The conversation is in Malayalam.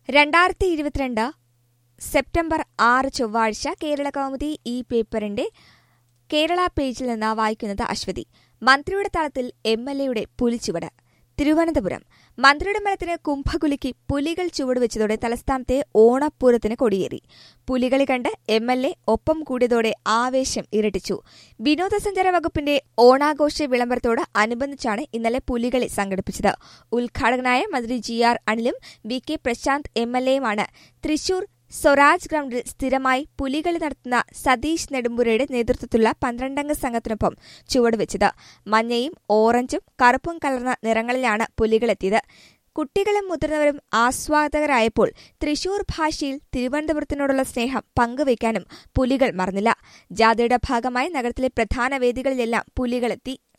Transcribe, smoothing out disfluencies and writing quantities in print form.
2022 സെപ്റ്റംബർ 6 ചൊവ്വാഴ്ച കേരള കൗമുദി ഈ പേപ്പറിന്റെ കേരള പേജിൽ നിന്ന് വായിക്കുന്നത് അശ്വതി. മന്ത്രിയുടെ തളത്തിൽ എംഎൽഎയുടെ പുലിച്ചുവട്. തിരുവനന്തപുരം. മന്ത്രിയുടെ മരത്തിന് കുംഭകുലുക്കി പുലികൾ ചുവടുവെച്ചതോടെ തലസ്ഥാനത്തെ ഓണപ്പൂരത്തിന് കൊടിയേറി. പുലികളി കണ്ട് എംഎൽഎ ഒപ്പം കൂടിയതോടെ ആവേശം ഇരട്ടിച്ചു. വിനോദസഞ്ചാര വകുപ്പിന്റെ ഓണാഘോഷ വിളംബരത്തോട് അനുബന്ധിച്ചാണ് ഇന്നലെ പുലികളി സംഘടിപ്പിച്ചത്. ഉദ്ഘാടകനായ മന്ത്രി GR അനിലും VK പ്രശാന്ത് MLAയുമാണ് തൃശൂർ സ്വരാജ് ഗ്രൌണ്ടിൽ സ്ഥിരമായി പുലികളി നടത്തുന്ന സതീഷ് നെടുമ്പുരയുടെ നേതൃത്വത്തിലുള്ള 12-അംഗ സംഘത്തിനൊപ്പം ചുവടുവെച്ചത്. മഞ്ഞയും ഓറഞ്ചും കറുപ്പും കലർന്ന നിറങ്ങളിലാണ് പുലികളെത്തിയത്. കുട്ടികളും മുതിർന്നവരും ആസ്വാദകരായപ്പോൾ തൃശൂർ ഭാഷയിൽ തിരുവനന്തപുരത്തിനോടുള്ള സ്നേഹം പങ്കുവയ്ക്കാനും പുലികൾ മറന്നില്ല. ജാഥയുടെ ഭാഗമായി നഗരത്തിലെ പ്രധാന വേദികളിലെല്ലാം പുലികളെത്തി.